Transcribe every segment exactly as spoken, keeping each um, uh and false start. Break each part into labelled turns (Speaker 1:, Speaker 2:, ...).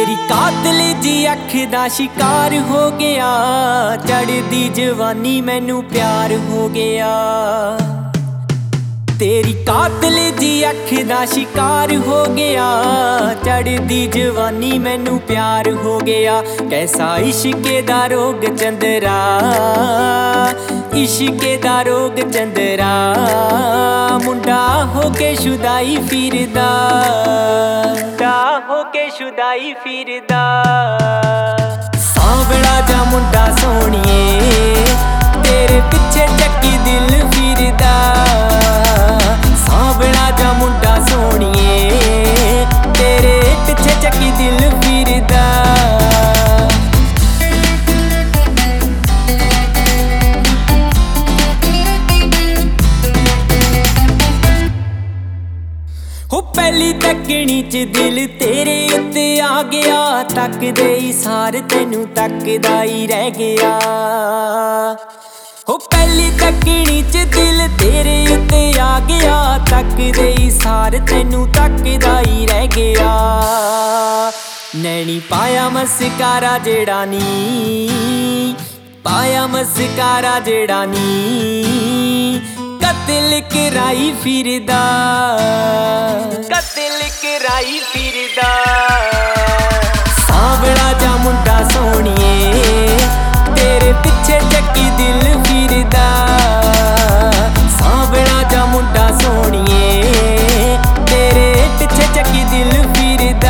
Speaker 1: तेरी कातिल जी अख दा शिकार हो गया, चढ़दी जवानी मैनू प्यार हो गया। तेरी कातिल जी अख दा शिकार हो गया, चढ़दी जवानी मैनू प्यार हो गया। कैसा इश्के दा रोग चंदरा, इश्के दा रोग चंदरा, मुंडा होके शुदाई फिरदा, मुंडा होके शुदाई फिरदा। सांवला जा मुंडा सोहणिए, तेरे पिछे चक्की दिल फिरदा। सांवला जा मुंडा सोहणिए, तेरे पिछे चक्की दिल फिरदा। हो पहली तकनी च दिल तेरे उत्ते आ गया, तकदे ही सार तैनू तकदा ही रह गया। हो पहली तकनी च दिल तेरे उत्ते आ गया, तकदे ही सार तैनू तकदा ही रह गया। नैनी पाया मस्कारा जेड़ा नी, पाया मस्कारा जेड़ा नी, कतिल कराई फिरदा, कतिल कराई फिरदा। सांवला जा मुंडा सोहणिए, तेरे पिछे चक्की दिल फिरदा। सांवला जा मुंडा सोहणिए, तेरे पिछे चक्की दिल फिरदा।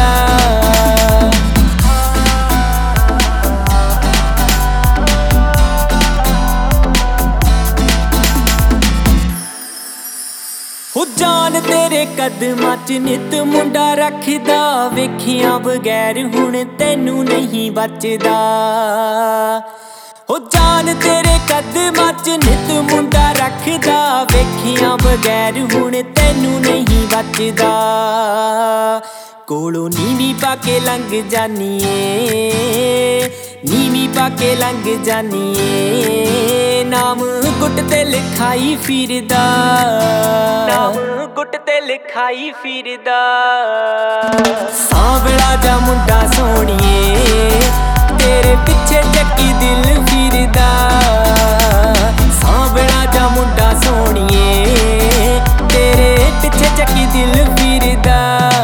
Speaker 1: हो जान तेरे कदमां च नित मुंडा रखदा, वेखिया बगैर हुण तैनू नहीं बचदा। हो जान तेरे कदमां च नित मुंडा रखदा, वेखिया बगैर हुण तैनू नहीं बचदा। कोलों नीवी पाके लंघ जानिए, नीवी पाके लंघ जानिए, नाम गुट ते लिखाई फिरदा, नाम गुट ते लिखाई फिरदा। सांवला जा मुंडा सोहणिए, तेरे पिछे चक्की दिल फिरदा। सांवला जा मुंडा सोहणिए, तेरे पिछे चक्की दिल फिरदा।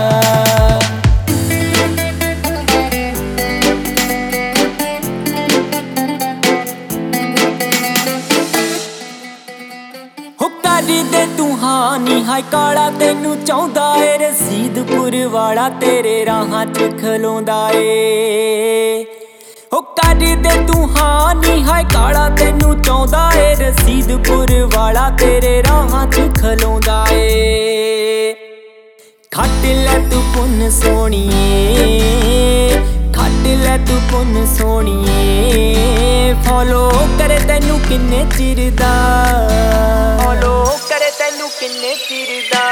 Speaker 1: दे तू हाँ नी हाय काला तेनू चाहुंदा ए, रसीदपुर वाला तेरे राहां च खलोंदा ए। हो कर दे तू हाँ नी हाय काला तेनू चाहुंदा ए, रसीदपुर वाला तेरे राहां च खलोंदा ए। खट लै तू पुन सोहणिए, खट लै तू पुन सोहणिए, फॉलो करे तैनू किन्ने चिर दा, फॉलो करे तैनू किन्ने चिर दा।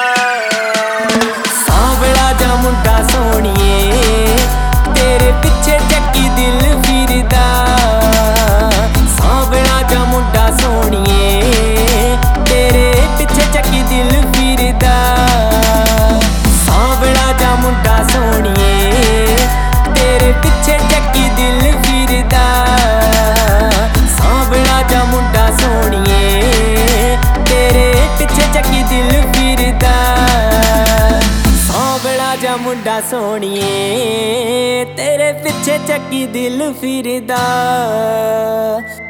Speaker 1: सांवला जा मुंडा सोहणिए, तेरे पिछे चक्की दिल फिरदा। सांवला जा मुंडा सोहणिए, तेरे पिछे चक्की दिल फिरदा। सांवला जा मुंडा सोहणिए, तेरे पिछे चक्की दिल फिरदा। सांवला जा मुंडा सोहणिए, तेरे पिछे चक्की दिल फिरदा। सांवला जा मुंडा सोहणिए, तेरे पिछे चक्की दिल फिरदा।